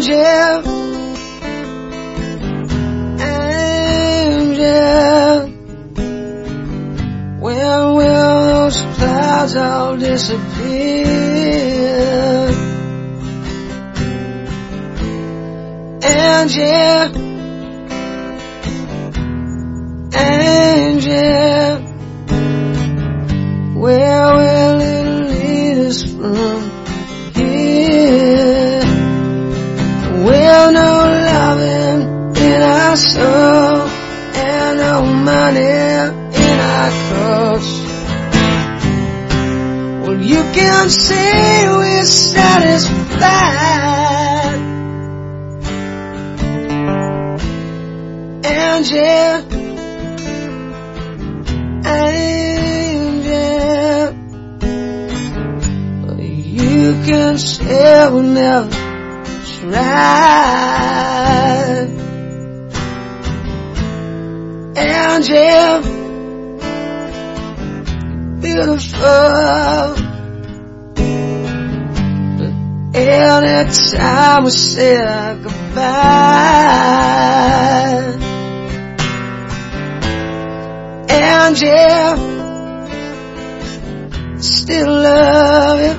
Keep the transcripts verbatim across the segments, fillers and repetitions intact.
Angel, angel, when will those clouds all disappear? Angel, angel, where will it lead us from here? Will no loving in our soul and no money in our coats? Well, you can say we're satisfied. Angel, angel, you can say we'll never try. Angel, beautiful, but anytime we say goodbye. Angel, still love you.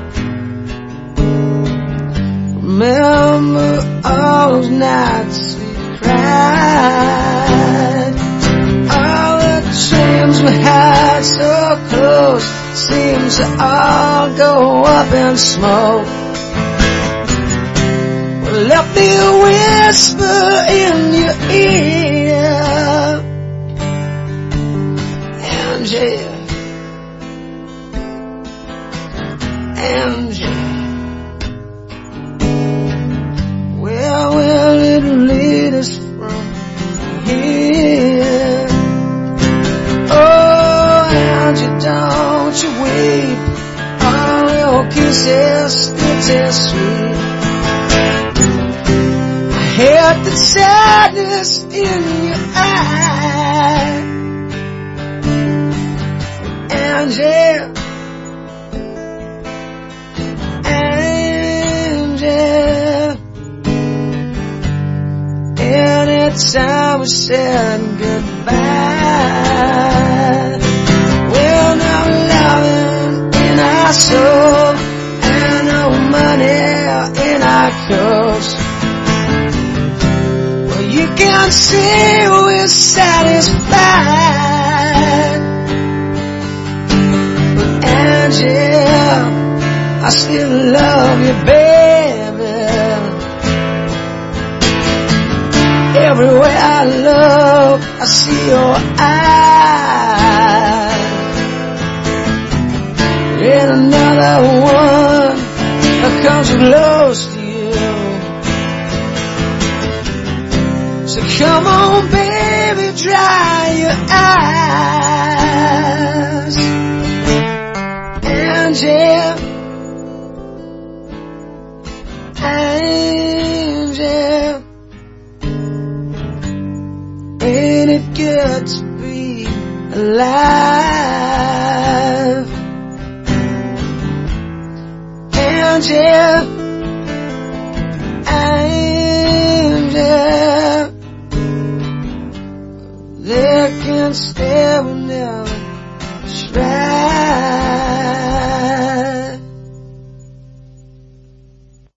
Remember all those nights we cried. All the dreams we had so close seems to all go up in smoke. Well, let me whisper in your ear, angel, angel, where will it lead us from here? Oh, angel, don't you weep, all your kisses still taste sweet. I heard the sadness in your eyes. Angel, angel, anytime we said goodbye, we're not loving in our soul and no money in our coats. Well, you can see we're satisfied. Angel, I still love you, baby. Everywhere I look, I see your eyes. And another one that comes close to you. So come on, baby, dry your eyes. Angel, angel, ain't it good to be alive? Angel, angel, they can stay, we'll never try.